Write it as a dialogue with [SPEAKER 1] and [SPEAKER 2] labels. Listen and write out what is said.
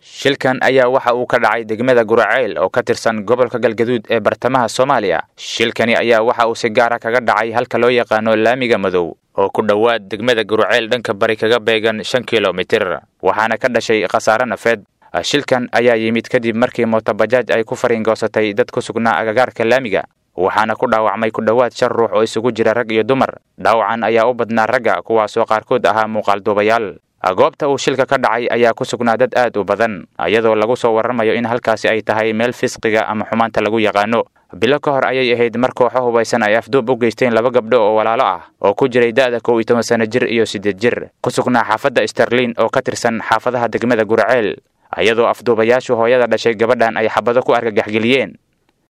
[SPEAKER 1] shilkan ayaa waxa uu ka dhacay degmada Guraceel oo ka tirsan gobolka Galgaduud ee bartamaha Soomaaliya. Shilkani ayaa waxa uu si gaar ah kaga dhacay halka loo yaqaano Laamiga Madow oo ku dhawaad degmada Guraceel dhanka bari kaga beegan 5 kiiloomitir, waxaana ka dhashay khasaare nafeed. Shilkan ayaa yimid kadib markii mooto bajaaj ay ku fariingoosatay dad ku sugnaa agagaarka laamiga, waxaana ku dhaawacmay ku dhawaad 5 ruux oo isugu jira rag iyo dumar. Dhaawacan ayaa u badnaa ragga, kuwaas oo qaarkood ahaa muuqaal duubayaal. goobta uu shilka ka dhacay ayaa ku sugnaa dad aad u badan, iyadoo lagu soo waramayo in halkaasi ay tahay meel fisqiga ama xumaanta lagu yaqaano. bilo ka hor ayay ahayd mar kooxo hubaysan ay afduub u geysteen 2 gabdho oo walaalo ah oo ku jiray da'da 12 sano jir iyo 8 jir, ku sugnaa xaafadda Sterling oo ka tirsan xaafadaha degmada Guraceel, iyadoo afduubayaashu hooyada dhashay gabadhan ay xabado ku argagax geliyeen.